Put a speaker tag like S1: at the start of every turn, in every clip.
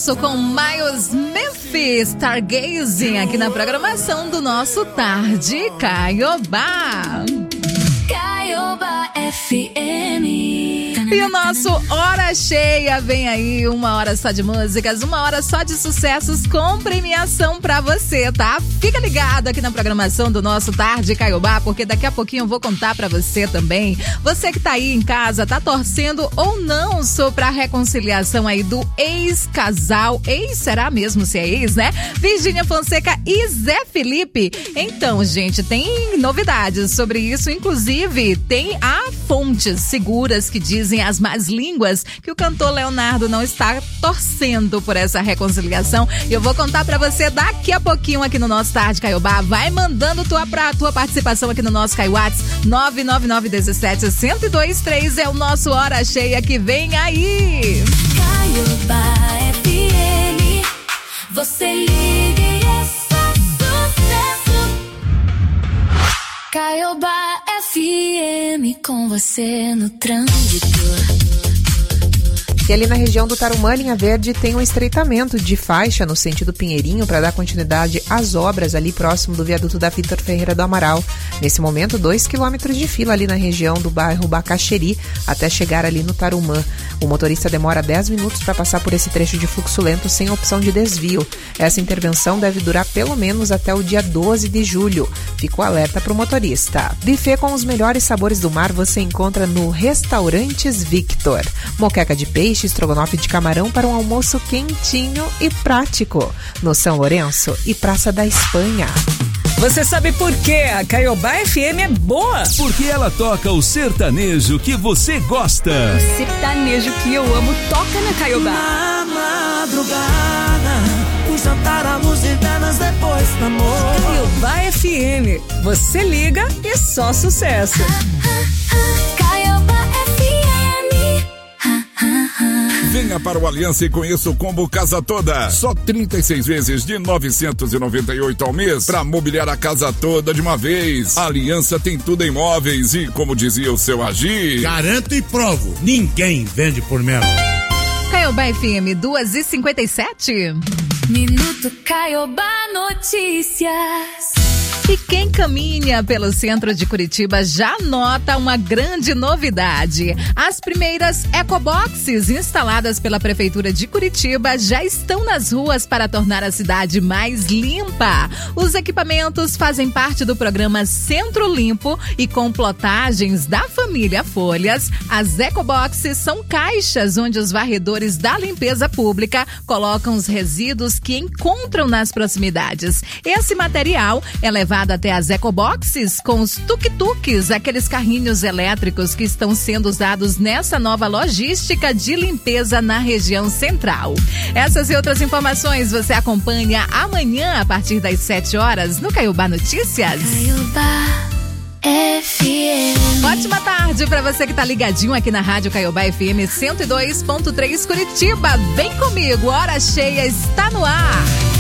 S1: Sucesso com Miles Memphis, Stargazing, aqui na programação do nosso Tarde Caiobá.
S2: Caiobá FM.
S1: E o nosso Hora Cheia vem aí, 1 hora só de músicas, 1 hora só de sucessos com premiação pra você, tá? Fica ligado aqui na programação do nosso Tarde Caiobá, porque daqui a pouquinho eu vou contar pra você também. Você que tá aí em casa, tá torcendo ou não pra reconciliação aí do ex-casal, será mesmo se é ex, né? Virgínia Fonseca e Zé Felipe. Então, gente, tem novidades sobre isso, inclusive tem fontes seguras que dizem as más línguas que o cantor Leonardo não está torcendo por essa reconciliação. Eu vou contar pra você daqui a pouquinho aqui no nosso Tarde Caiobá. Vai mandando tua participação aqui no nosso Caiwhats 99917-1023 é o nosso Hora Cheia que vem aí.
S2: Caiobá FM, você liga e é só sucesso. Caiobá FM, com você no trânsito.
S3: E ali na região do Tarumã, linha verde, tem um estreitamento de faixa no sentido Pinheirinho para dar continuidade às obras ali próximo do viaduto da Vitor Ferreira do Amaral. Nesse momento, 2 quilômetros de fila ali na região do bairro Bacaxeri até chegar ali no Tarumã. O motorista demora 10 minutos para passar por esse trecho de fluxo lento sem opção de desvio. Essa intervenção deve durar pelo menos até o dia 12 de julho. Fica o alerta para o motorista. Buffet com os melhores sabores do mar você encontra no Restaurantes Victor. Moqueca de peixe, estrogonofe de camarão para um almoço quentinho e prático. No São Lourenço e Praça da Espanha.
S4: Você sabe por que a Caiobá FM é boa?
S5: Porque ela toca o sertanejo que você gosta.
S4: O sertanejo que eu amo toca na Caiobá.
S6: Na madrugada, o jantar à luz de velas depois do amor.
S4: Caiobá FM, você liga e só sucesso.
S2: Caiobá FM.
S5: Venha para o Aliança e conheça o combo Casa Toda. Só 36 vezes de 998 ao mês para mobiliar a casa toda de uma vez. A Aliança tem tudo em móveis e, como dizia o seu Agir,
S7: garanto e provo, ninguém vende por menos.
S1: Caiobá FM 2h57.
S2: Minuto Caiobá Notícias.
S1: E quem caminha pelo centro de Curitiba já nota uma grande novidade. As primeiras ecoboxes instaladas pela Prefeitura de Curitiba já estão nas ruas para tornar a cidade mais limpa. Os equipamentos fazem parte do programa Centro Limpo e com plotagens da família Folhas, as ecoboxes são caixas onde os varredores da limpeza pública colocam os resíduos que encontram nas proximidades. Esse material é levado até as ecoboxes com os tuk-tuks, aqueles carrinhos elétricos que estão sendo usados nessa nova logística de limpeza na região central. Essas e outras informações você acompanha amanhã a partir das 7 horas no Caiobá Notícias.
S2: Caiobá FM.
S1: Ótima tarde para você que tá ligadinho aqui na Rádio Caiobá FM 102.3 Curitiba. Vem comigo, Hora Cheia está no ar.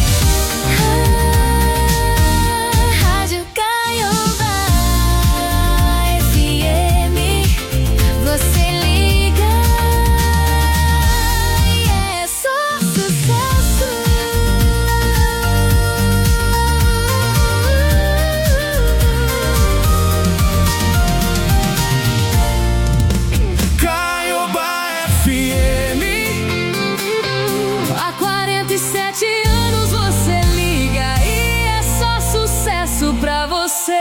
S2: Você liga e é só sucesso.
S6: Caiobá FM.
S2: Há 47 anos você liga e é só sucesso pra você.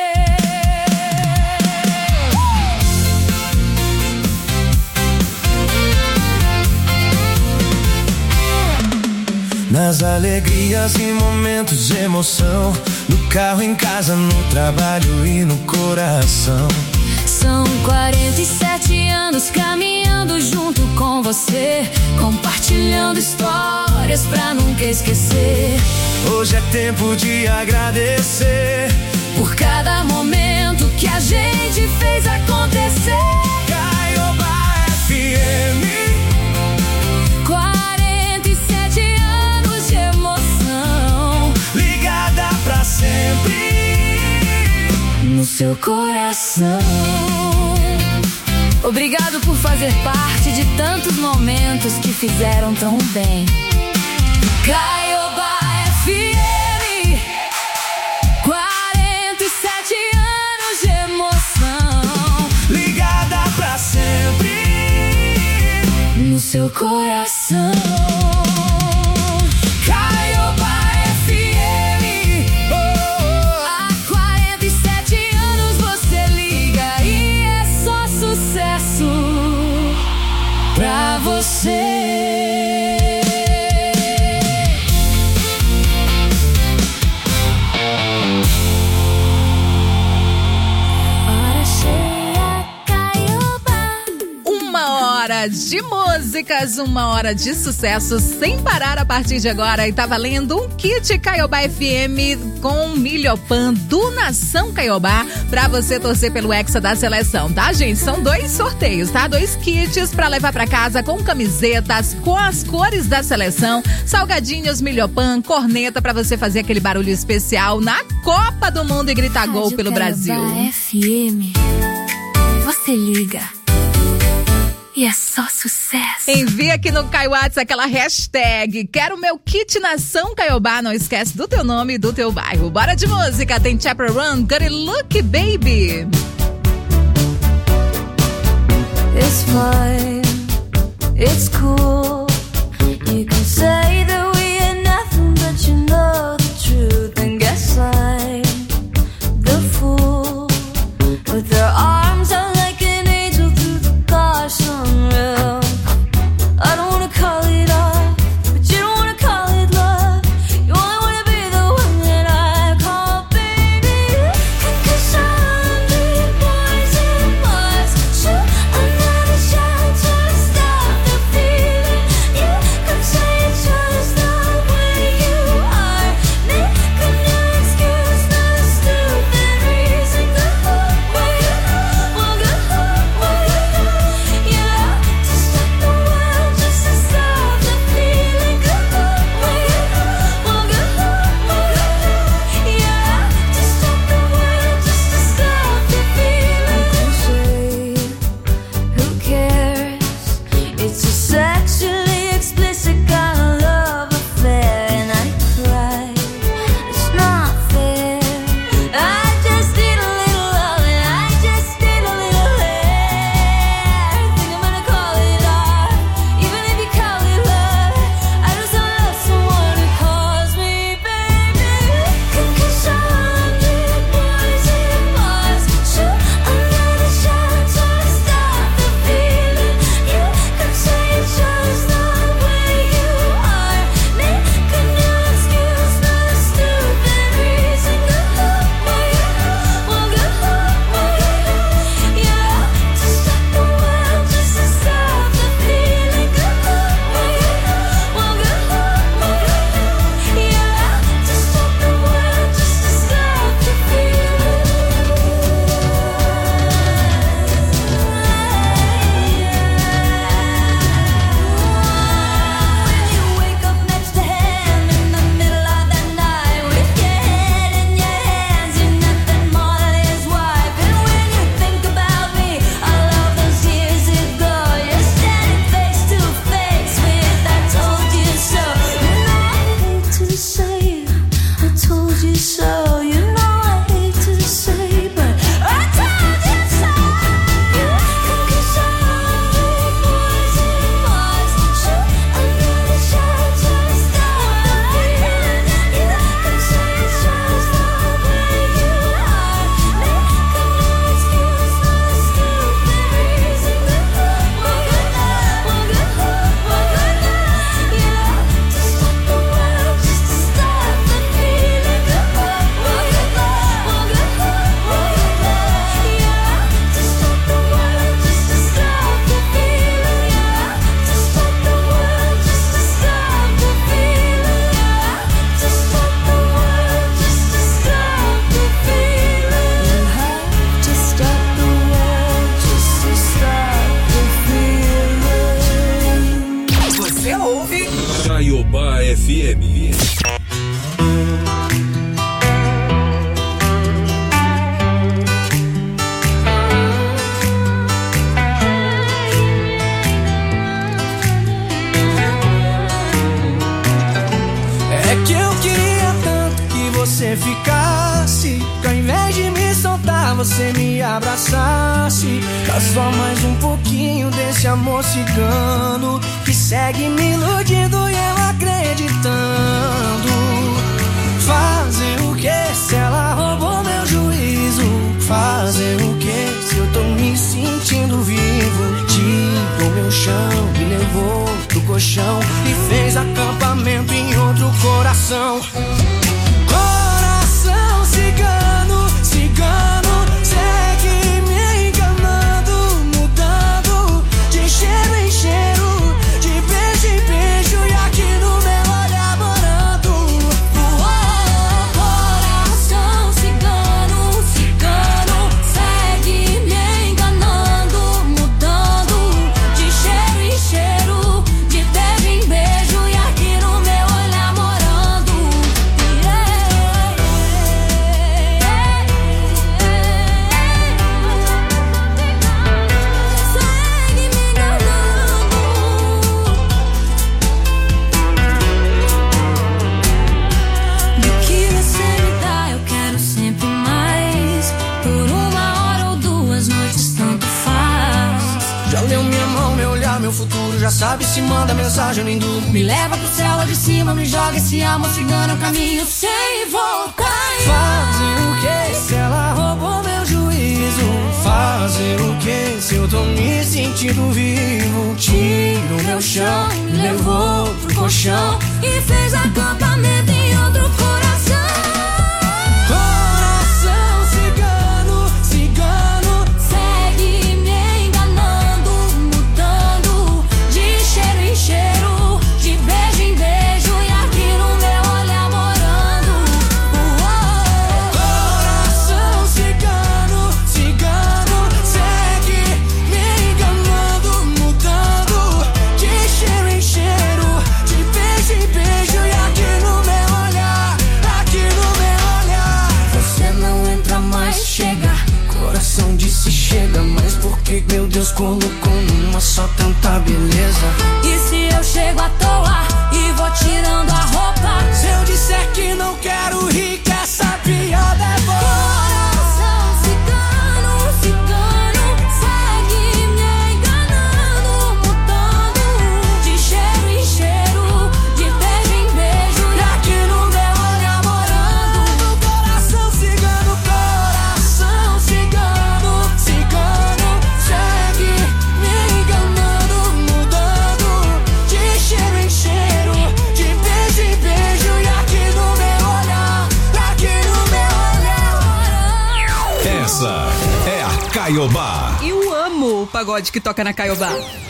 S6: Nas alegrias e momentos de emoção, no carro, em casa, no trabalho e no coração.
S2: São 47 anos caminhando junto com você, compartilhando histórias pra nunca esquecer.
S6: Hoje é tempo de agradecer
S2: por cada momento que a gente fez acontecer.
S6: Caiobá FM.
S2: 47 anos de emoção,
S6: ligada pra sempre
S2: no seu coração. Obrigado por fazer parte de tantos momentos que fizeram tão bem. Caiobá FM, 47 anos de emoção,
S6: Ligada pra sempre
S2: no seu coração. Caiobá FM, há 47 anos você liga e é só sucesso pra você.
S1: De músicas, 1 hora de sucesso sem parar a partir de agora. E tá valendo um kit Caiobá FM com Milhopan do Nação Caiobá pra você torcer pelo Hexa da seleção, tá, gente? São 2 sorteios, tá? 2 kits pra levar pra casa com camisetas, com as cores da seleção, salgadinhos Milhopan, corneta pra você fazer aquele barulho especial na Copa do Mundo e gritar gol pelo Brasil.
S2: Caiobá FM, você liga e é só sucesso.
S1: Envia aqui no Caiwhats aquela hashtag Quero meu kit Nação Caiobá. Não esquece do teu nome e do teu bairro. Bora de música, tem Chapter Run, Got It Look Baby.
S2: It's fine, it's cool. You can say that we ain't nothing, but you know the truth. And guess I'm the fool with their arms out like an angel through the caution rail. I don't wanna call it off, but you don't wanna call it love. You only wanna be the one that I call baby. Cause I'm the boys and boys. Shoot another shot to stop the feeling. You could say it's just the way you are. Make a new excuse, not a stupid reason. Go away, well, go away. Yeah, to stop the world, just to stop the feeling. Go away, well, go away. Yeah, to stop the world, just to stop the feeling. Who cares? It's a sexually explicit kind of love affair, and I cry. It's not fair. I just need a little love, and I just need a little hair. Think I'm gonna call it art, even if you call it love. I just love someone who calls me baby. Cause I'm the boys and boys. Shoot another shot to stop the feeling. You could say it's just the way you are. Make a new excuse, not a stupid reason. Go away, well, go away. Yeah, to stop the world, just to stop the feeling. Go away, well, go away. Yeah, to stop the world, just to stop the feeling. When you wake up next to him in the middle of the night with your head in your hands, you're nothing more than his wife. And when you think about me, all of those years ago, you're standing face to face with I told you so. You know I hate to say it, I told you so. You know I hate to say, but I told you so. Cause I'm the boys and boys. Shoot another shot to stop the feeling. You could say it's just the way you are. Make a new excuse, not a stupid reason. Go away, well, go away. Yeah, to stop the world, just to stop the feeling. Go away, well, go away. Yeah, to stop the world, just to stop the feeling. Yeah, to stop the world, just to stop the feeling. Yeah, to stop the world, just to stop the feeling. You have to stop the world, just to stop the feeling.
S4: Você ouve
S8: Caiobá FM.
S6: você ficasse, que ao invés de me soltar, você me abraçasse. Dá só mais um pouquinho desse amor cigano que segue me iludindo e eu acreditando. Fazer o que se ela roubou meu juízo? Fazer o que se eu tô me sentindo vivo? Tirou meu chão, me levou pro colchão e fez acampamento em outro coração. Coração cigano, cigano, segue me enganando, mudando de cheiro em cheiro, de beijo em beijo e aqui no meu olhar morando.
S2: Coração cigano, cigano, segue me enganando, mudando de cheiro em cheiro, de beijo em beijo e aqui no meu olhar morando. Segue me enganando. Do que você me dá, eu quero sempre mais. Por uma hora ou duas noites, tanto faz.
S6: Já leu minha mão, meu olhar, meu futuro. Já sabe se manda mensagem, eu nem durmo.
S2: Me leva pro céu lá de cima, me joga esse amor cigano, caminho sem voltar.
S6: Fazer o que se ela roubou meu juízo? Fazer o que se eu tô me sentindo vivo? Tirou meu chão, me levou pro colchão
S2: E fez acampamento em outro coração.
S6: Coração cigano, cigano,
S2: Segue me enganando, mudando de cheiro em cheiro, de beijo em beijo e aqui no meu olhar morando.
S6: coração cigano, cigano, segue me enganando, mudando de cheiro em cheiro, de beijo em beijo e aqui no meu olhar, aqui no meu olhar.
S2: Você não entra mais, chega.
S6: Coração disse chega, mas por que meu Deus colocou numa só tanta beleza?
S2: E se eu chego à toa e vou tirando a roupa?
S6: Se eu disser que não quero rir, que essa piada é boa.
S2: Coração cigano, cigano, segue me enganando, mudando de cheiro em cheiro, de beijo em beijo
S6: E aqui no meu olhar morando. Coração cigano, cigano, segue me enganando, mudando de cheiro em cheiro, de beijo em beijo e aqui no meu olhar, aqui no meu olhar.
S8: Essa é a Caiobá.
S4: Eu amo o pagode que toca na Caiobá.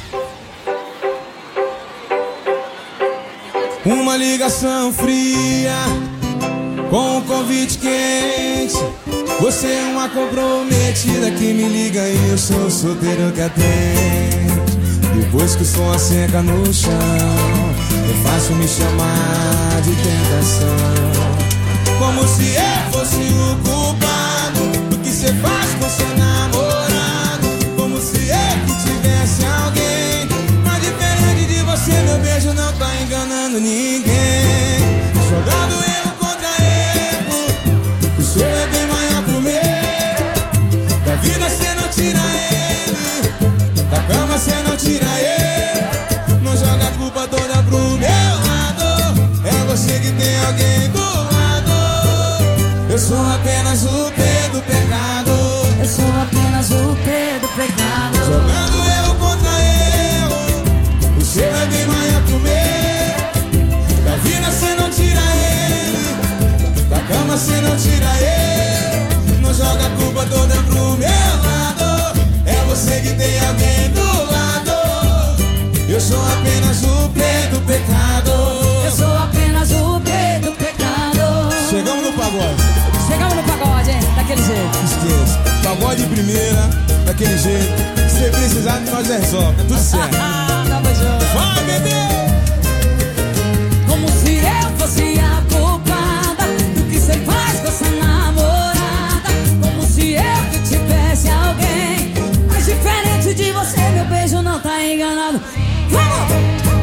S6: Uma ligação fria com um convite quente. Você é uma comprometida que me liga e eu sou solteiro que atende. Depois que o som seca no chão, é fácil me chamar de tentação. Como se eu fosse o culpado do que você faz com seu namorado. Como se eu que tivesse alguém. Mas diferente de você, meu beijo não tá enganando ninguém. Jogando erro contra erro, o seu é bem maior pro meu. Da vida cê não tira ele, da cama cê não tira ele. Não joga a culpa toda pro meu lado, é você que tem alguém do lado. Eu sou apenas o P do pecado.
S2: Eu sou apenas o P do pecado.
S6: Jogando erro contra erro, o seu é bem maior que o meu. Da vida cê não tira ele, da cama cê não tira ele. Não joga a culpa toda pro meu lado, é você que tem alguém do lado. Eu sou apenas o P do pecado.
S2: Eu sou apenas o P do pecado.
S6: Chegamos no pagode.
S4: Chegamos no pagode, hein? Daquele jeito.
S6: Esqueça, pagode primeira, daquele jeito. Se precisar de nós resolve, tá tudo certo.
S4: Tamo junto.
S6: Vai, bebê!
S2: Como se eu fosse a culpada do que você faz com essa namorada. Como se eu que tivesse alguém. Mas diferente de você, meu beijo não tá enganado. Vamos!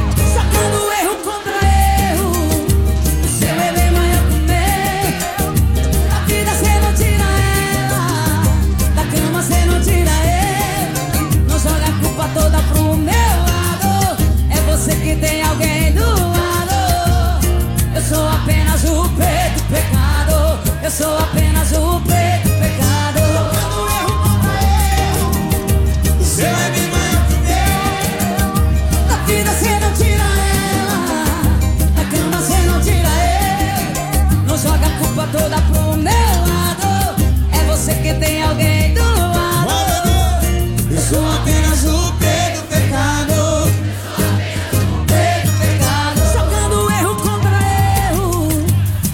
S2: Sacando erro contra erro, o seu é bem maior que o meu.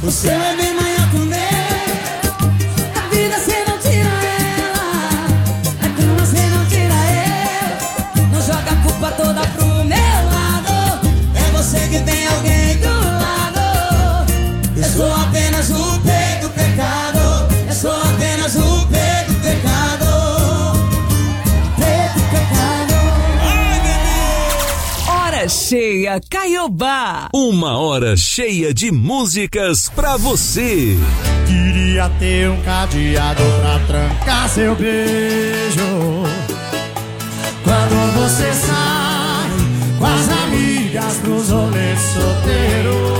S6: Você é bem maior que o meu.
S2: A vida cê não tira ela, a cama cê não tira eu. Não joga a culpa toda pro meu lado.
S6: É você que tem alguém do lado. Eu sou apenas o peito do pecado. Eu sou apenas o peito do pecado.
S2: Preto pecado.
S6: Ai, bebê.
S4: Hora cheia, Caiobá.
S8: Uma hora cheia de músicas pra você.
S9: Queria ter um cadeado pra trancar seu beijo. Quando você sai com as amigas pros rolês solteiro.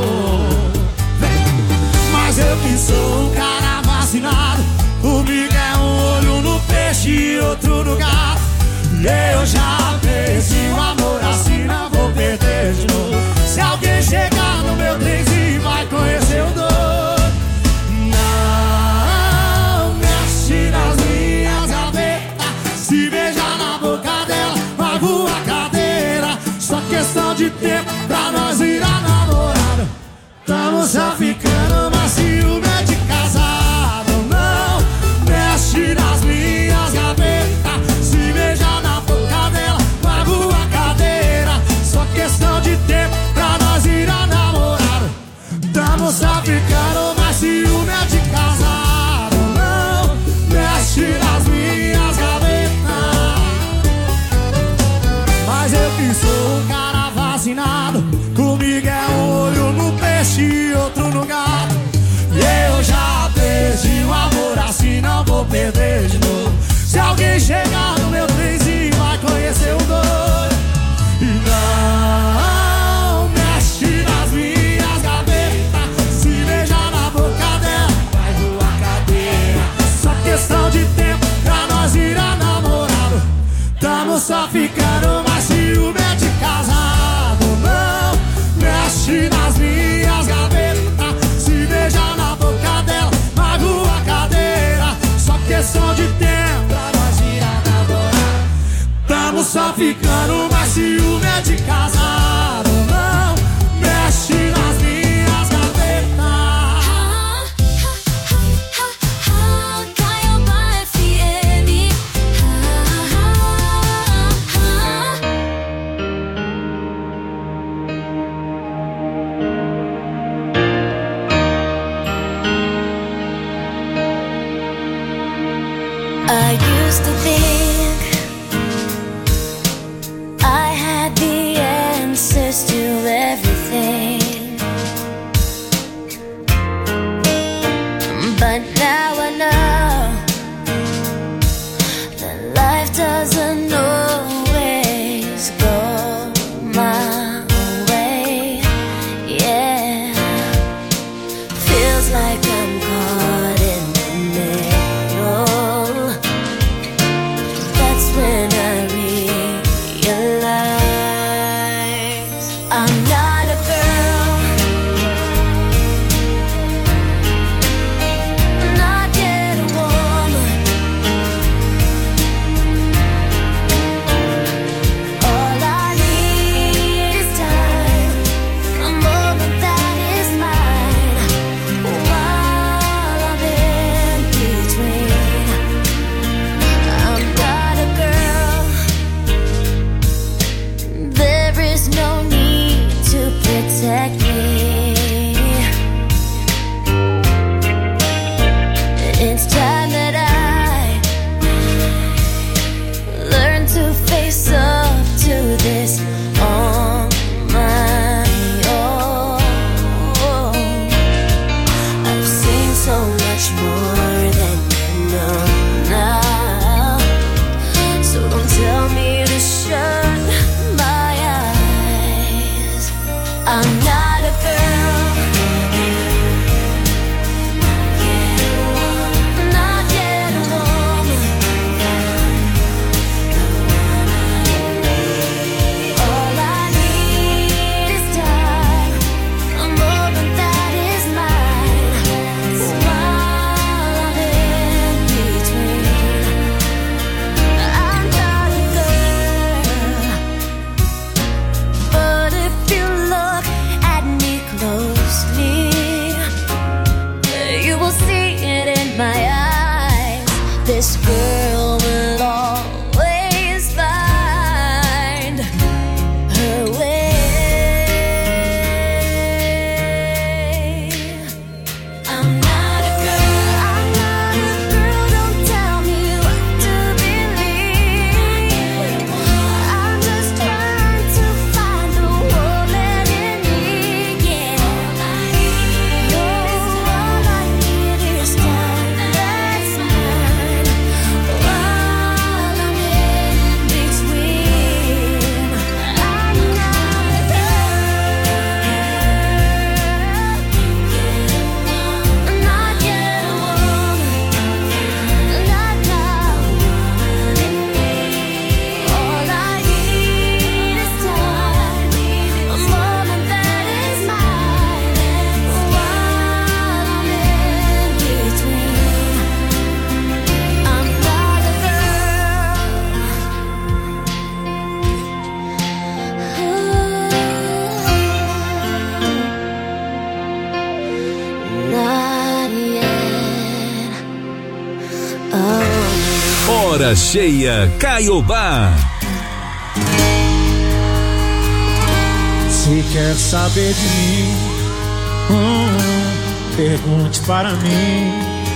S9: Mas eu que sou um cara vacinado, comigo é um olho no peixe e outro no gato. E eu já perdi o amor assim, não vou perder de novo. Se alguém chegar no meu trenzinho vai conhecer o doido. Não mexe nas minhas gavetas, se beijar na boca dela vai voar a cadeira. Só questão de tempo pra nós virar namorado. Tamo só ficando, mas ciúme é de casado. Não mexe nas minhas gavetas, se beijar na boca dela vai voar a cadeira. Só questão de tempo pra nós virar namorado. Tamo só ficando, mas ciúme é de casado. Não mexe nas minhas gavetas. Mas eu que sou um cara vacinado, comigo é um olho no peixe e outro no gato. E eu já perdi o amor assim, não vou perder de novo. Se alguém chegar no meu trenzinho vai conhecer o doido. E não mexe nas minhas gavetas, se beijar na boca dela vai voar a cadeira. Só questão de tempo pra nós virar namorado. Tamo só ficando, mas ciúme é de casado. Não mexe nas minhas gavetas, se beijar na boca dela vai voar a cadeira. Só questão de tempo pra nós virar namorado. Tamo só ficando, mas ciúme é de casado. Não mexe nas minhas gavetas.
S2: Caiobá FM. I used to think I had the answers to everything, but now I know that life doesn't always go my way. Yeah, feels like I'm caught in the middle. This girl will always find her way. I'm not a girl, don't tell me what to believe. I'm just trying to find the woman in me, yeah. Oh, all I need is time that's mine while I'm in between. I'm not a girl, not yet a woman, not now. All I need is time, a moment that is mine while I'm in between. I'm not a girl, not yet. Oh.
S8: Hora cheia Caiobá.
S9: Se quer saber de mim, pergunte para mim.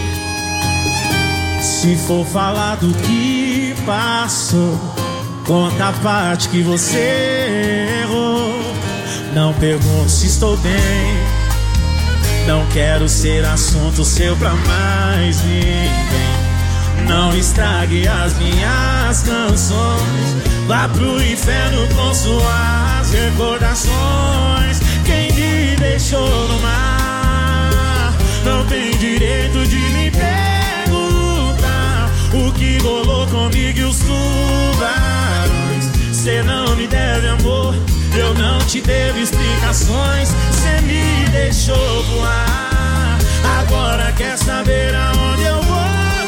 S9: Se for falar do que passou, conta a parte que você errou. Não pergunte se estou bem, não quero ser assunto seu pra mais ninguém. Não estrague as minhas canções, vá pro inferno com suas recordações. Quem me deixou no mar não tem direito de me perguntar o que rolou comigo e os tubarões. Cê não me deve amor, eu não te devo explicações. Cê me deixou voar, agora quer saber aonde eu vou.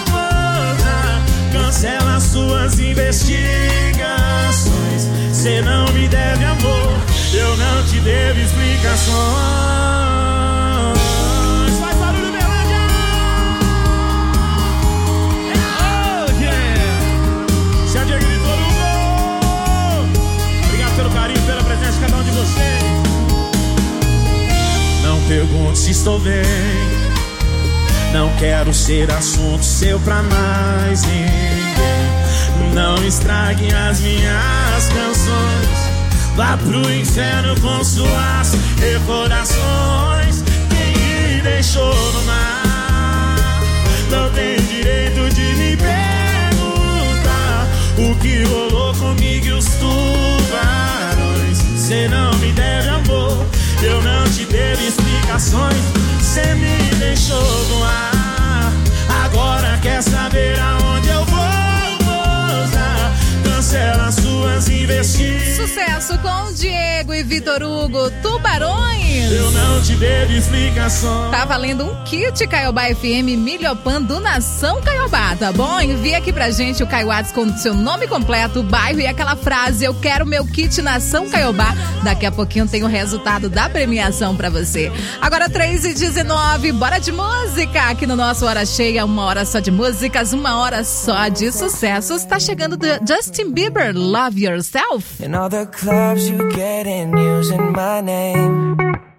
S9: Cancela suas investigações. Cê não me deve amor, eu não te devo explicações. Faz barulho, Belândia! Oh, yeah! Se a Diego gritou no gol. Obrigado pelo carinho, pela presença de cada um de vocês. Não pergunte se estou bem, não quero ser assunto seu pra mais ninguém. Não estrague as minhas canções, vá pro inferno com suas recordações. Quem me deixou no mar não tem direito de me perguntar o que rolou comigo e os tubarões. Cê não me deve amor, eu não te devo explicações. Cê me deixou no ar, agora quer saber aonde eu vou pousar. Cancela suas investigações.
S1: Sucesso com Diego e Vitor Hugo, Tubarões.
S9: Eu não te devo explicações.
S1: Tá valendo um kit Caiobá FM Milhopan do Nação Caiobá, tá bom? Envia aqui pra gente o Caiwats com o seu nome completo, bairro e aquela frase: eu quero meu kit Nação Caiobá. Daqui a pouquinho tem o resultado da premiação pra você. Agora 3h19, bora de música aqui no nosso Hora Cheia. Uma hora só de músicas, uma hora só de sucessos. Tá chegando do Justin Bieber, Love Yourself.
S10: In all the clubs you get in using my name,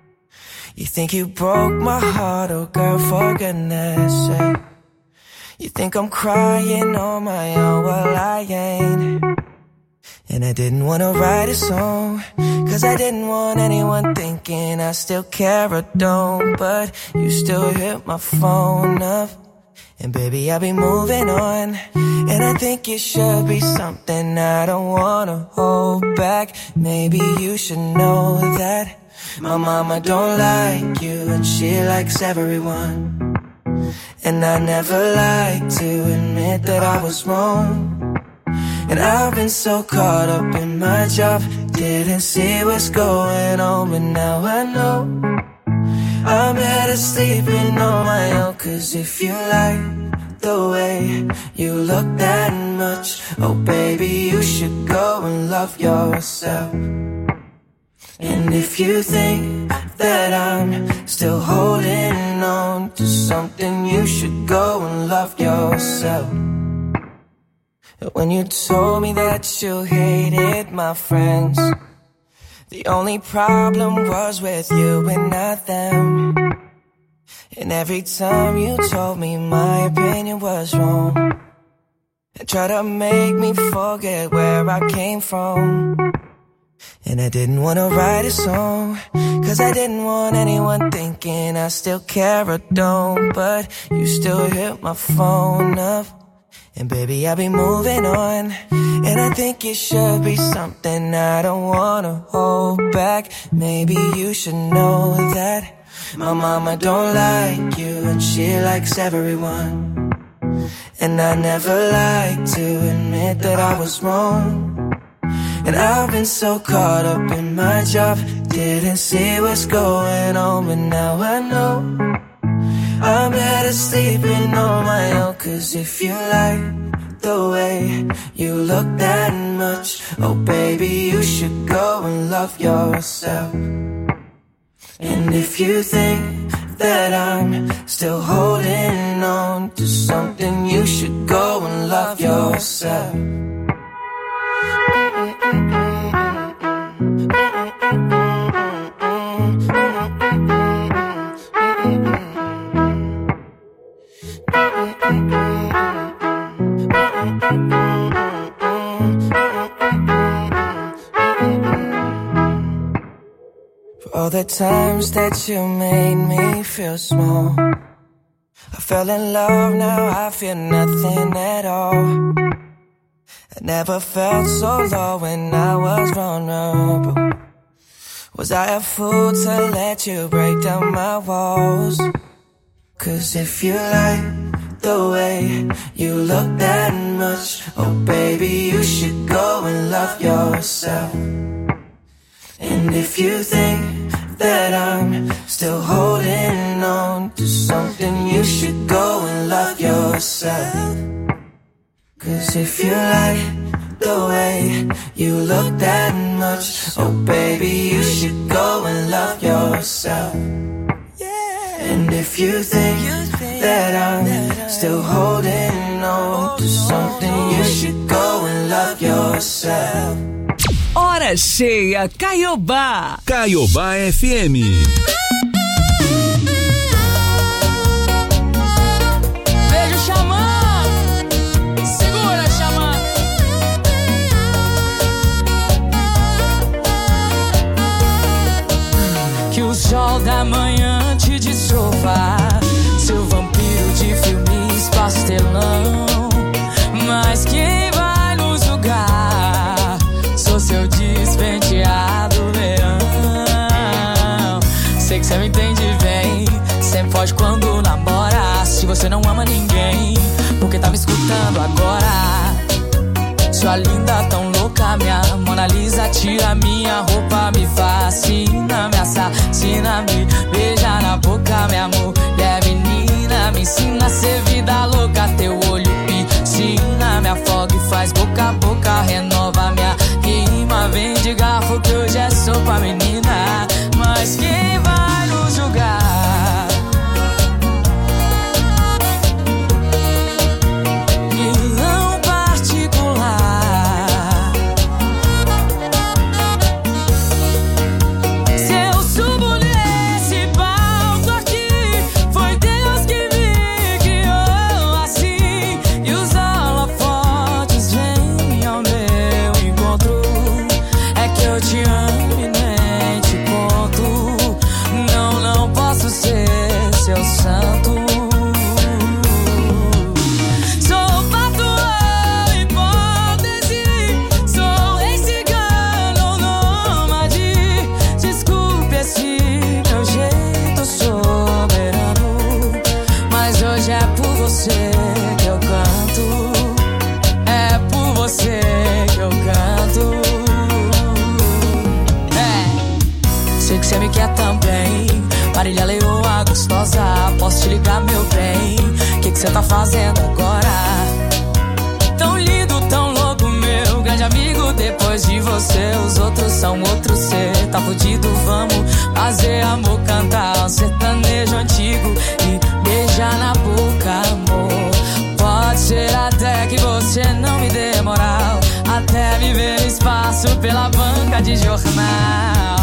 S10: you think you broke my heart, oh girl, for goodness sake. You think I'm crying on my own, well I ain't. And I didn't want to write a song, cause I didn't want anyone thinking I still care or don't. But you still hit my phone up, and baby I'll be moving on. And I think it should be something I don't want to hold back. Maybe you should know that my mama don't like you, and she likes everyone. And I never like to admit that I was wrong. And I've been so caught up in my job, didn't see what's going on, but now I know I'm better sleeping on my own. Cause if you like the way you look that much, oh baby, you should go and love yourself. And if you think that I'm still holding on to something, you should go and love yourself. When you told me that you hated my friends, the only problem was with you and not them. And every time you told me my opinion was wrong, and tried to make me forget where I came from. And I didn't want to write a song, cause I didn't want anyone thinking I still care or don't. But you still hit my phone up, and baby, I'll be moving on. And I think it should be something I don't wanna hold back. Maybe you should know that my mama don't like you, and she likes everyone. And I never like to admit that I was wrong. And I've been so caught up in my job, didn't see what's going on. But now I know I'm better sleeping on my own. Cause if you like the way you look that much, oh baby, you should go and love yourself. And if you think that I'm still holding on to something, you should go and love yourself. For all the times that you made me feel small, I fell in love, now I feel nothing at all. I never felt so low when I was vulnerable. Was I a fool to let you break down my walls? Cause if you like the way you look that much, oh baby, you should go and love yourself. And if you think that I'm still holding on to something, you should go and love yourself. Cause if you like the way you look that much, oh baby, you should go and love yourself. And if you think that I'm still holding on to something, you should go and love yourself.
S4: Hora cheia, Caiobá.
S8: Caiobá FM.
S11: Beijo, Xamã. Segura, Xamã. Que o sol da manhã te desova, seu vampiro de filmes pastelão. Mas quem vai nos julgar? Sou seu despenteado verão. Sei que cê me entende bem, sempre foge quando namora. Se você não ama ninguém, porque tá me escutando agora? Sua linda tão louca, minha Mona Lisa, tira minha roupa, me fascina, me assassina, me beija na boca, minha mulher menina, me ensina a ser vida louca, teu olho piscina, me afoga e faz boca a boca, renova minha rima, vem de garfo que hoje é sopa, menina, mas quem vai nos julgar? Milão particular, se eu subo nesse palco aqui, foi Deus que me criou assim, e os holofotes vêm ao meu encontro. É que eu te amo e nem te conto. Não, não posso ser seu santo. Sou patroa, hipótese, sou rei cigano ou nômade. Desculpe esse meu jeito soberano, mas hoje é por você que eu canto. É por você que eu canto. Sei que cê me quer também, Marília Leoa gostosa, posso te ligar, meu bem? Que cê tá fazendo agora? Tão lindo, tão louco, meu grande amigo. Depois de você, os outros são outros. Cê tá fudido, vamos fazer amor, cantar um sertanejo antigo e beijar na boca, amor. Pode ser até que você não me dê passo pela banca de jornal.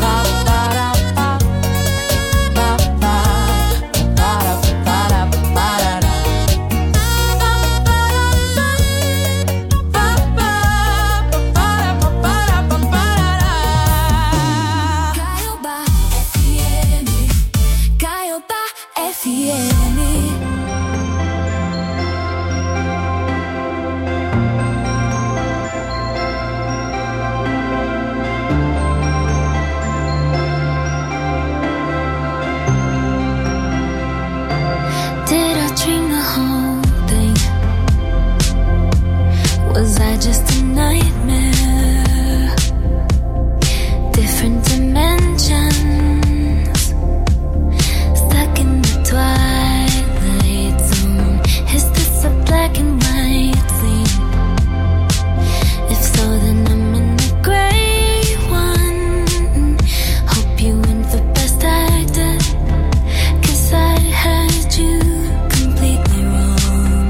S2: Was I just a nightmare? Different dimensions, stuck in the twilight zone. Is this a black and white scene? If so, then I'm in the gray one. Hope you went the best I did, 'cause I had you completely wrong.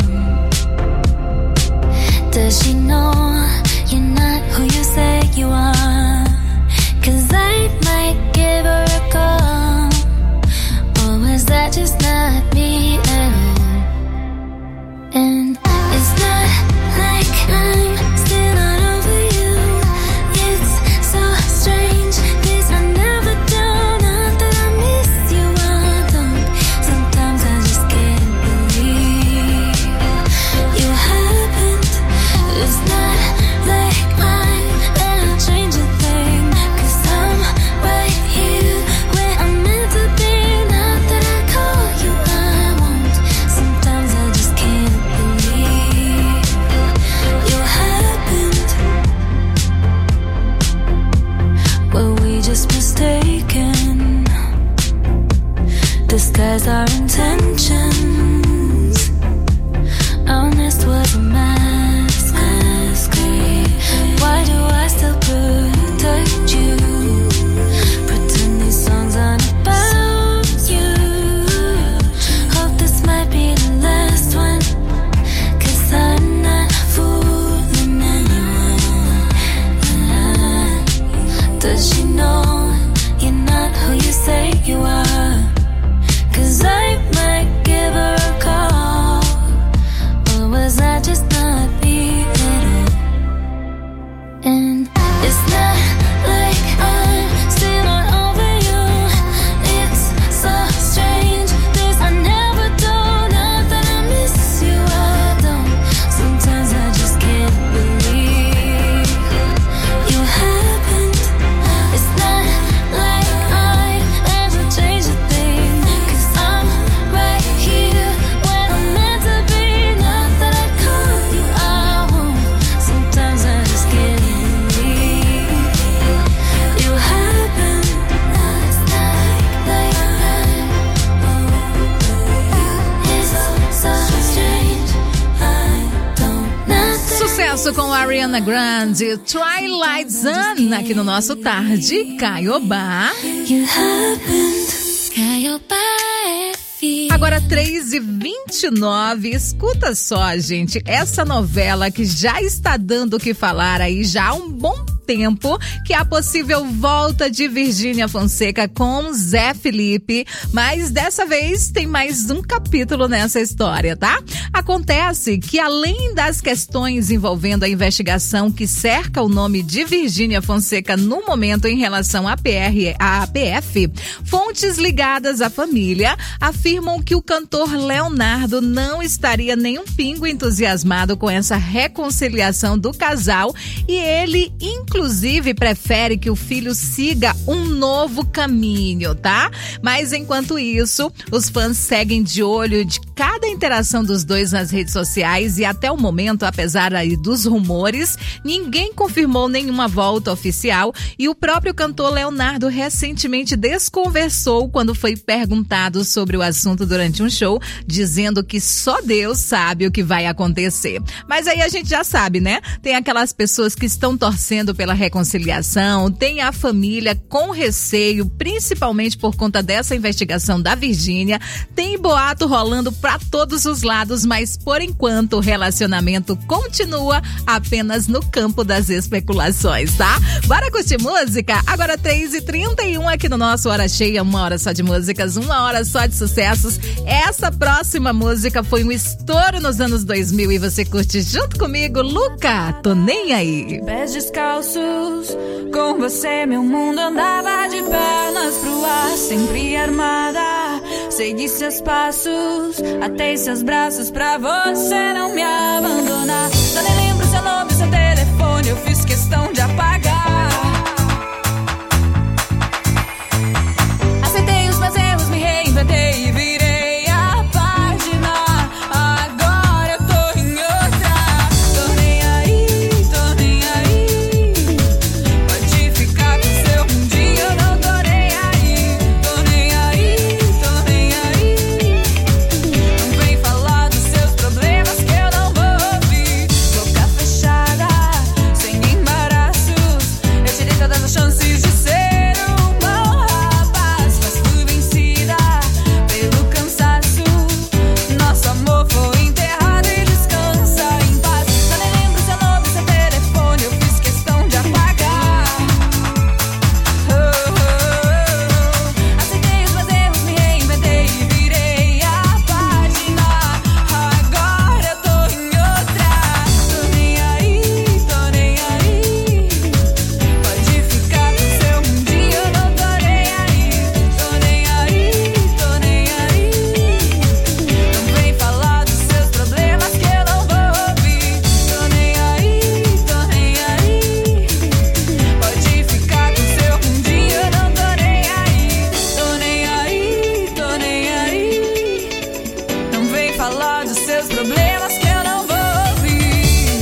S2: Does she know you're not who you say you are? 'Cause I might give her a call. Or was that just not me at all? And it's not like I'm still not over you. It's so strange, 'cause I never do. Not that I miss you, I don't. Sometimes I just can't believe you happened. It's not like I'm gonna change a thing, 'cause I'm right here where I'm meant to be. Not that I call you, I won't. Sometimes I just can't believe you happened. Were we just mistaken? Disguise our intentions. Honest was a mask. Why do I still protect you? Pretend these songs aren't about you. Hope this might be the last one, 'cause I'm not fooling anyone. Does she know you're not who you say you are? 'Cause I might give her a call. Or was I just not me at all? And it's not like I'm still not over you. It's so strange, 'cause I never do. Not that I miss you, I don't. Sometimes I just can't believe you happened. It's not like I ever changed a thing, 'cause I'm right here where I'm meant to be. Not that I call you, I won't. Sometimes I just can't believe you happened. It's like it's so strange, I don't. Nothing.
S1: Sucesso com Ariana Grande, Twilight Zone, aqui no nosso Tarde Caiobá.
S2: You happened. Caiobá FM.
S1: Agora 3h29, escuta só, gente, essa novela que já está dando o que falar aí já há um bom tempo, que é a possível volta de Virgínia Fonseca com Zé Felipe, mas dessa vez tem mais um capítulo nessa história, tá? Acontece que além das questões envolvendo a investigação que cerca o nome de Virgínia Fonseca no momento em relação à APF, fontes ligadas à família afirmam que o cantor Leonardo não estaria nem um pingo entusiasmado com essa reconciliação do casal e ele, inclusive, prefere que o filho siga um novo caminho, tá? Mas enquanto isso, os fãs seguem de olho de cada interação dos dois nas redes sociais e até o momento, apesar aí dos rumores, ninguém confirmou nenhuma volta oficial e o próprio cantor Leonardo recentemente desconversou quando foi perguntado sobre o assunto durante um show, dizendo que só Deus sabe o que vai acontecer. Mas aí a gente já sabe, né? Tem aquelas pessoas que estão torcendo pela reconciliação, tem a família com receio, principalmente por conta dessa investigação da Virgínia, tem boato rolando pra todos os lados, mas por enquanto o relacionamento continua apenas no campo das especulações, tá? Bora curtir música? Agora 3h31 aqui no nosso Hora Cheia, 1 hora só de músicas, 1 hora só de sucessos. Essa próxima música foi um estouro nos anos 2000 e você curte junto comigo, Luca, Tô Nem Aí.
S2: Pés descalços, com você meu mundo andava de pernas pro ar, sempre armada. Segui seus passos, atei seus braços pra você não me abandonar. Já nem lembro seu nome, seu telefone, eu fiz questão de apagar. Aceitei os meus erros, me reinventei e virei a página. Agora eu tô em outra. Tô nem aí, tô nem aí. Pode ficar com seu mundinho, eu não tô nem aí. Tô nem aí, tô nem aí. Não vem falar dos seus problemas que eu não vou ouvir. Boca fechada, sem embaraços. Eu tirei todas as chances de ser um mau rapaz, mas fui vencida pelo cansaço. Nosso amor foi enterrado e descansa em paz. Já nem lembro seu nome, seu telefone, eu fiz questão de apagar. Aceitei os meus erros, me reinventei e virei a página. Agora eu tô em outra. Tô nem aí, tô nem aí. Pode ficar com seu mundinho, eu não tô nem aí. Tô nem aí, tô nem aí. Não vem falar dos seus problemas que eu não vou ouvir. Tô nem aí, tô nem aí. Pode ficar com seu mundinho, eu não tô nem aí. Tô nem aí, tô nem aí. Não vem falar dos seus problemas que eu não vou ouvir.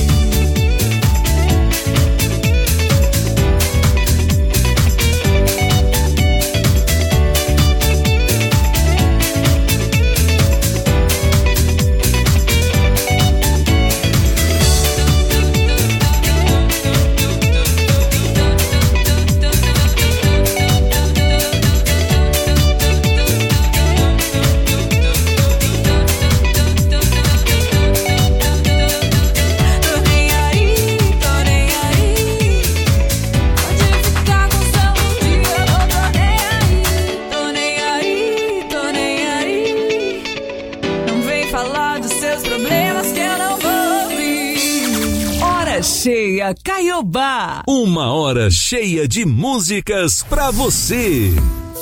S2: Tô nem aí, tô nem aí. Pode ficar com seu mundinho, eu não tô nem aí. Tô nem aí, tô nem aí. Não vem falar dos seus problemas que eu não vou ouvir.
S4: Hora Cheia Caiobá.
S8: 1 hora cheia de músicas pra você.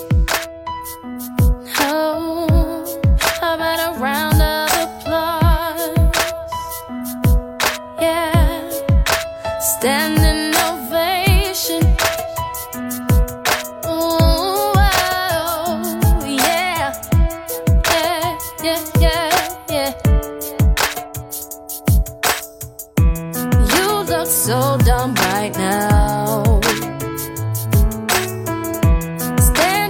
S2: Oh, how about a round of applause? Yeah, standing ovation. Ooh, oh, yeah, yeah, yeah, yeah, yeah. You look so dumb right now. Standing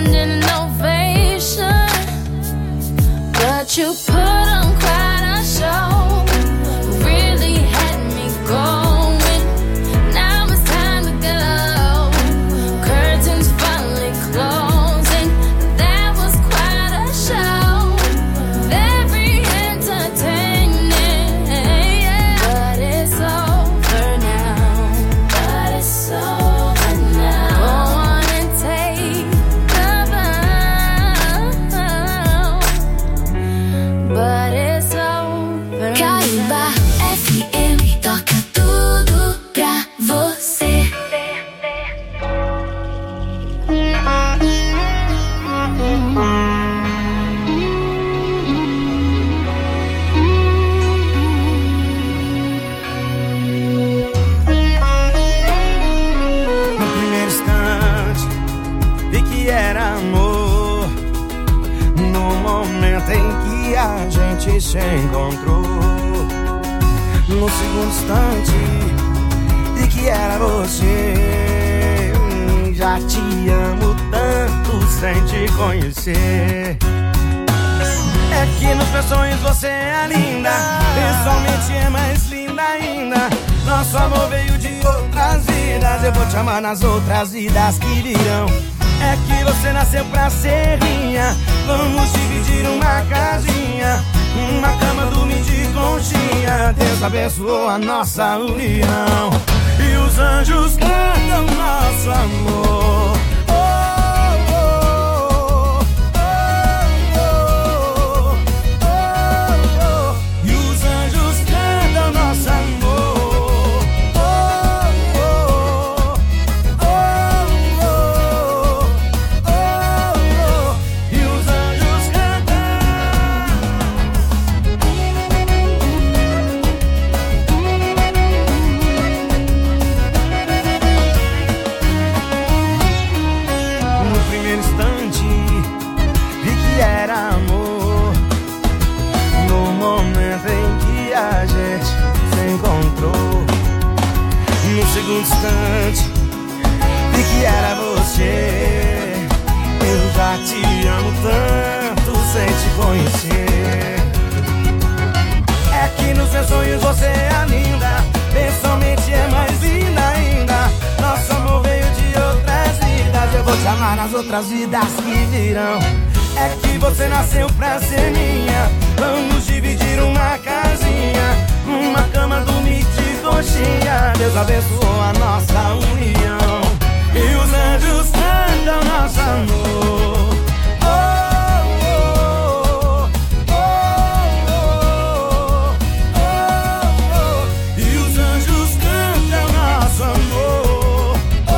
S2: standing ovation, but you put on quite a show. Really had me going. Now it's time to go. Curtains finally closing. That was quite a show. Very entertaining, but it's over now. But it's over now. Go on and take the bow. But it's over.
S12: Cariba FM toca tudo pra você.
S13: No primeiro instante, vi que era amor. No momento em que a gente se encontrou. No segundo instante, vi que era você. Já te amo tanto sem te conhecer. É que nos meus sonhos você é linda. Pessoalmente é mais linda ainda. Nosso amor veio de outras vidas. Eu vou te amar nas outras vidas que virão. É que você nasceu pra ser minha. Vamos dividir uma casinha, uma cama, dormir de conchinha. Deus abençoou a nossa união. E os anjos cantam nosso amor. Oh, oh, oh, oh, oh, oh, oh. E os anjos cantam nosso amor. Oh, oh, oh, oh, oh, oh. E os anjos cantam. No primeiro instante, vi que era amor. No momento em que a gente se encontrou. No segundo instante, vi que era você. Eu já te amo tanto sem te conhecer. É que nos meus sonhos você é linda. Pessoalmente é mais linda ainda. Nosso amor veio de outras vidas. Eu vou te amar nas outras vidas que virão. É que você nasceu pra ser minha. Vamos dividir uma casinha, uma cama, dormir de conchinha. Deus abençoou a nossa união. E os anjos cantam nosso amor. Oh, oh, oh, oh, oh, oh. E os anjos cantam nosso amor. Oh,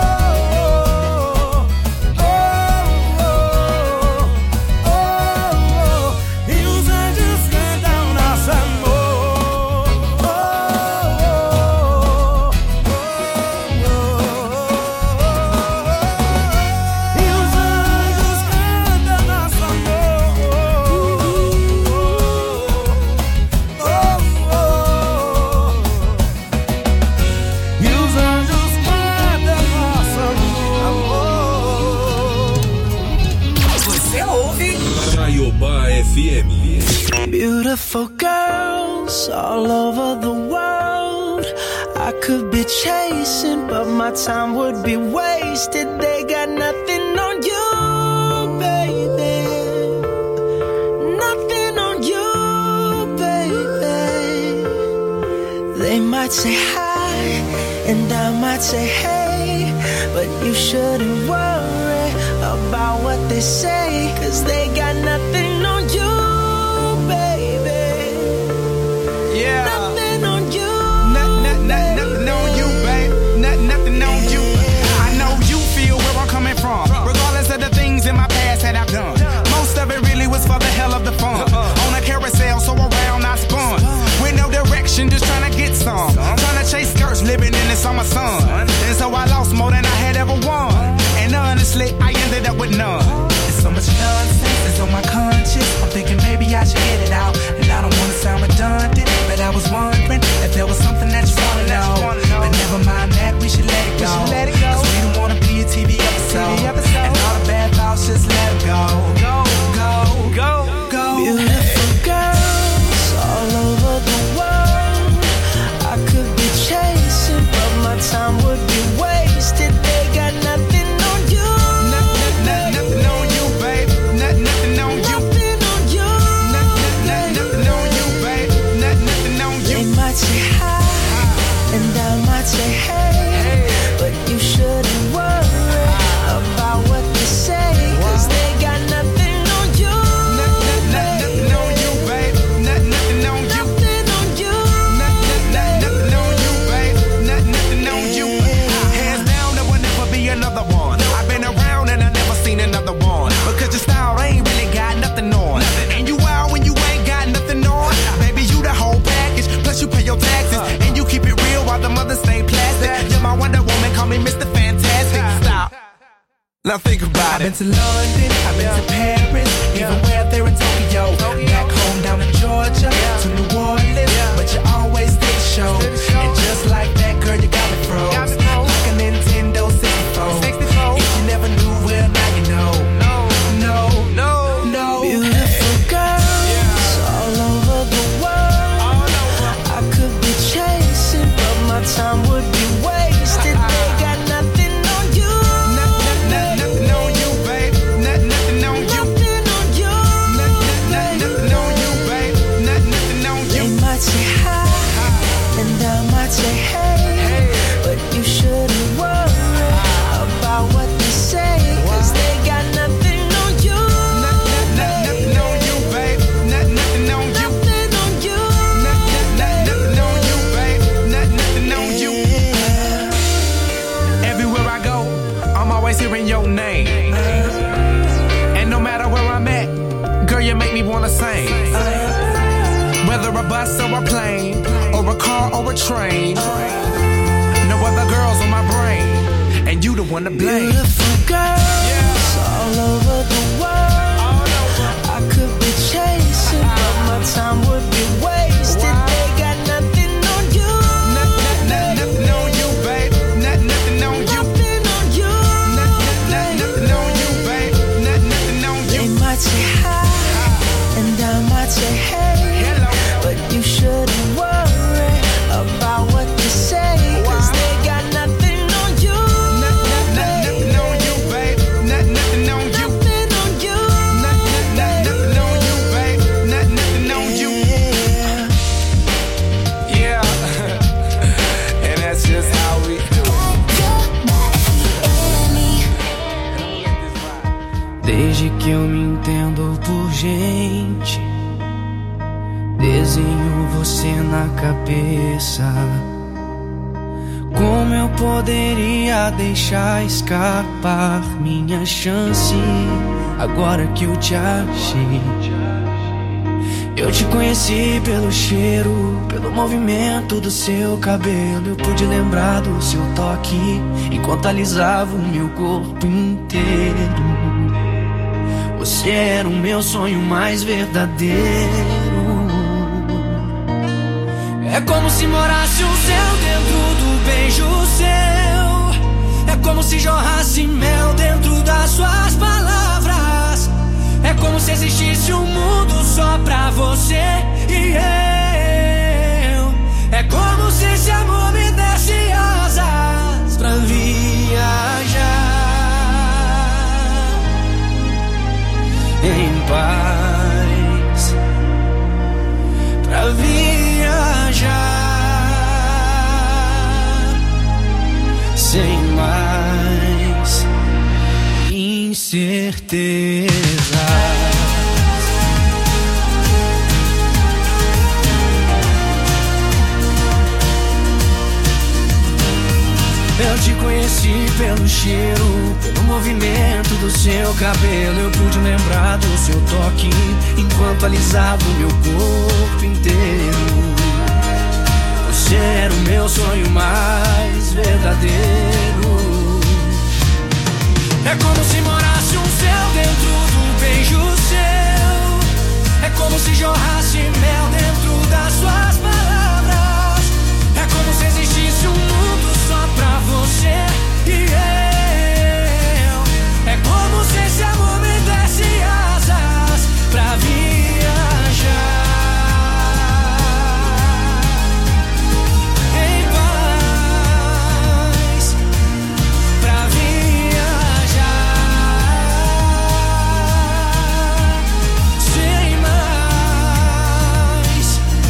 S13: oh, oh, oh, oh. E os anjos cantam nosso amor. Oh, oh, oh, oh. E os anjos cantam nosso amor. Oh, oh, oh. E os anjos cantam nosso amor.
S4: Você ouve
S8: Jaiobá FM.
S10: Beautiful girls all over the world. I could be chasing, but my time would be wasted. They got nothing on you, baby. Nothing on you, baby. They might say hi, and I might say hey, but you shouldn't worry about what they say, 'cause they got nothing on you, baby. Yeah. Nothing on you.
S13: Nothing on you, babe. Nothing on you. I know you feel where I'm coming from, regardless of the things in my past that I've done. Most of it really was for the hell of the fun. On a carousel, so around I spun. With no direction, just trying to get some. Trying to chase skirts, living in the summer sun. And so I lost more than I had ever won. And honestly, I ended up with none. There's so much nonsense that's on my conscience. I'm thinking maybe I should get it out. And I don't wanna sound redundant, but I was wondering if there was something that you wanna know. But never mind that, we should let it go. 'Cause we don't wanna be a TV episode. And all the bad thoughts
S14: been to London, I've been to Paris, even where there in Tokyo. Back home down in Georgia, to New Orleans, but you always did the show. And just like that, girl, you got me froze. Like a Nintendo 64. If you never knew, well, now you know. No.
S10: Beautiful girls all over the world. I could be chasing, but my time would be wasted. They got nothing on you.
S14: Nothing on you, babe. Nothing on you.
S10: Nothing on you.
S14: Nothing on you, babe. Nothing on you.
S10: They might say hi, and I might say hey, but you shouldn't worry about what they say, 'cause they got nothing on you.
S14: Nothing on you, babe. Nothing on you.
S10: Nothing on you.
S14: Nothing on you, babe. Nothing on you. Everywhere I go, I'm always hearing your name. And no matter where I'm at, girl, you make me wanna sing. Whether a bus or a plane, or a car or a train, no other girls on my brain, and you the one to blame.
S10: Beautiful girls all over the world. I could be chasing, but my time would be wasted. They got nothing on you.
S14: Nothing on you, babe. Nothing on you.
S10: Nothing on you.
S14: Nothing on you, babe. Nothing on you.
S10: They might say hi, and I might say hey, but you shouldn't worry about what they say, 'cause they got nothing on you.
S14: Nothing on you, babe. Nothing on you.
S10: Nothing on you.
S14: Nothing on you, babe. Nothing on you. Yeah. And that's just how we do it.
S10: Desde que eu me entendo por gente, desenho você na cabeça. Como eu poderia deixar escapar minha chance agora que eu te achei? Eu te conheci pelo cheiro, pelo movimento do seu cabelo. Eu pude lembrar do seu toque enquanto alisava o meu corpo inteiro. Você era o meu sonho mais verdadeiro. É como se morasse o céu dentro do beijo seu. É como se jorrasse mel dentro das suas palavras. É como se existisse um mundo só pra você e eu. É como se esse amor me desse asas pra viajar em paz, pra viajar sem mais incerteza. Eu te conheci pelo cheiro, pelo movimento do seu cabelo. Eu pude lembrar do seu toque enquanto alisava o meu corpo inteiro. Você era o meu sonho mais verdadeiro. É como se morasse um céu dentro do beijo seu. É como se jorrasse mel dentro das suas palavras. É como se existisse um mundo só pra você e eu. É como se esse amor me desse asas pra viajar em paz, pra viajar sem mais.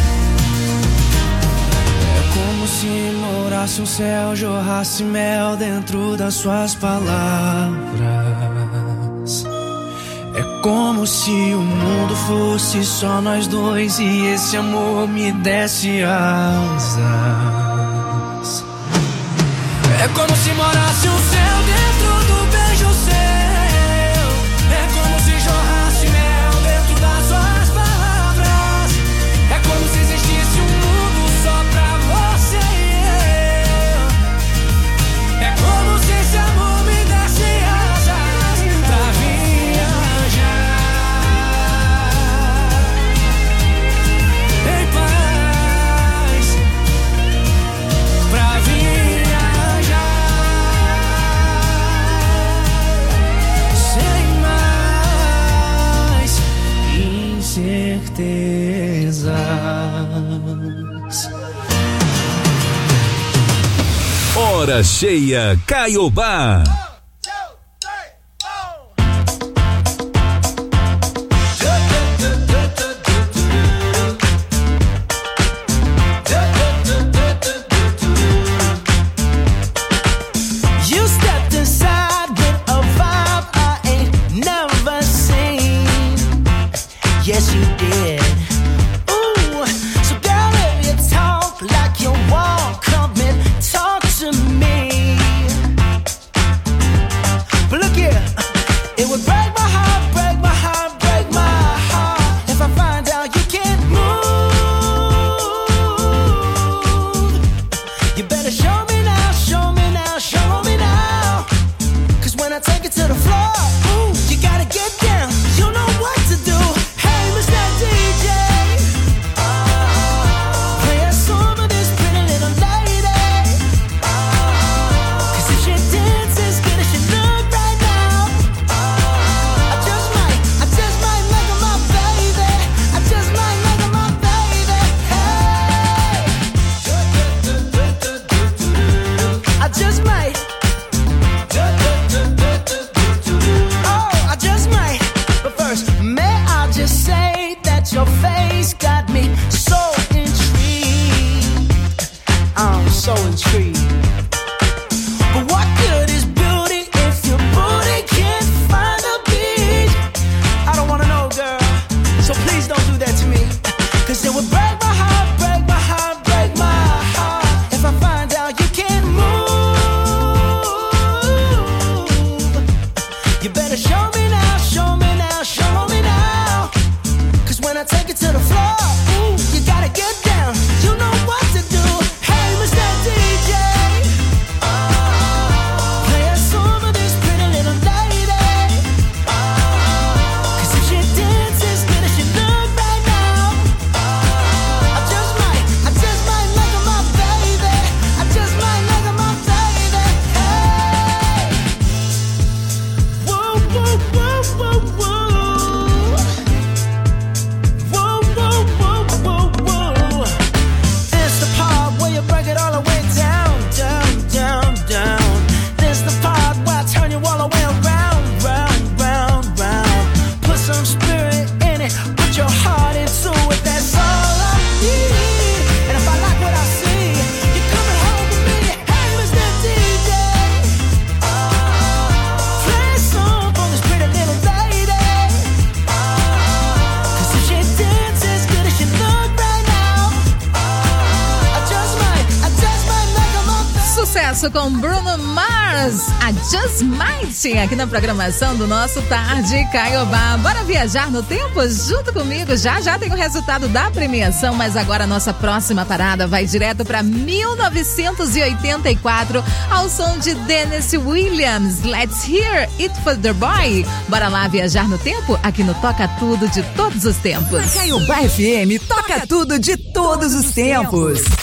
S10: É como se morasse um céu, jorrasse mel dentro das suas palavras. É como se o mundo fosse só nós dois e esse amor me desse asas. É como se morasse um céu dentro do beijo seu. É como se jorrasse mel dentro das suas palavras. É como se existisse um mundo só pra você e eu. É como se esse amor me desse asas pra
S8: Hora cheia Caiobá.
S10: Yes, you did. Ooh, so girl, if you talk like you walk, come and talk to me. But look here, it would break my heart, break my heart, break my heart if I find out you can't move. You better show me now, show me now, show me now. 'Cause when I take it to the floor, ooh, you gotta get down. You know what to do. Your face got me so intrigued. I'm so intrigued. But what good is beauty if your booty can't find a beat? I don't wanna know, girl. So please don't do that to me. 'Cause it would break my heart, break my heart, break my heart if I find out you can't move. You better show me now, show me now, show me now. When I take it to the floor, ooh, you gotta get down. You know what to do. Hey, Mr. DJ, play a song of this pretty little lady. 'Cause if she dances good as she look right now, I just might make her my baby. I just might make her my baby. Hey, whoa, whoa, whoa, whoa, whoa.
S1: Sucesso com Bruno Mars, a Just Might, aqui na programação do nosso Tarde Caiobá. Bora viajar no tempo junto comigo? Já tem o resultado da premiação, mas agora a nossa próxima parada vai direto para 1984, ao som de Tennessee Williams. Let's hear it for the boy. Bora lá viajar no tempo, aqui no Toca Tudo de Todos os Tempos.
S4: Caiobá FM toca tudo de todos os tempos.